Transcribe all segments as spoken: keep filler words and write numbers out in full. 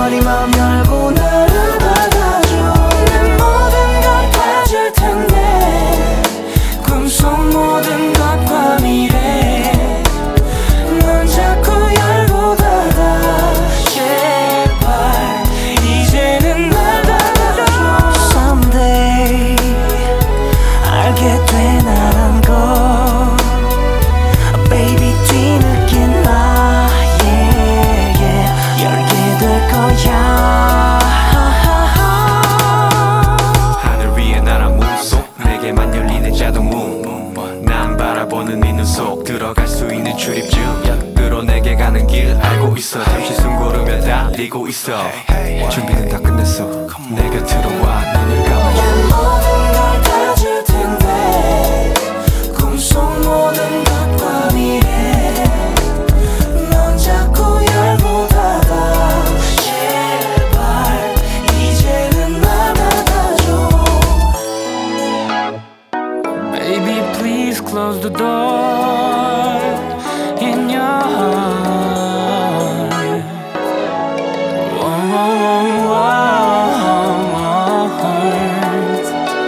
네 맘 열고 나를 받아줘. 내 모든 걸 다 줄 텐데 꿈속 모든 것과 미래 넌 자꾸 열고 닫아. 제발 이제는 날 받아줘. Someday 알게 돼 나란 걸 Baby 뒤늦게 나 yeah, yeah. 열게 될 거야. 하늘 위에 나란 물속 내게만 열리는 자동문. 난 바라보는 네 눈 속 들어갈 수 있는 출입증. 끌어내게 가는 길 알고 있어. 잠시 숨 고르며 달리고 있어. 준비는 다 끝냈어. 내 곁으로 와 눈을 감아줘. 내 모든 걸 다 줄 텐데 꿈속 모든 것과 미래 넌 자꾸 열고 닫아. 제발 이제는 날 받아줘. Baby please close the door in your heart. Whoa, whoa, whoa, whoa.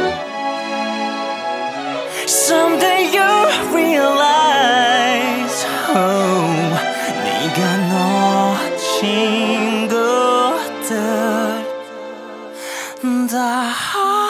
Someday you'll realize oh, 네가 놓친 것들 다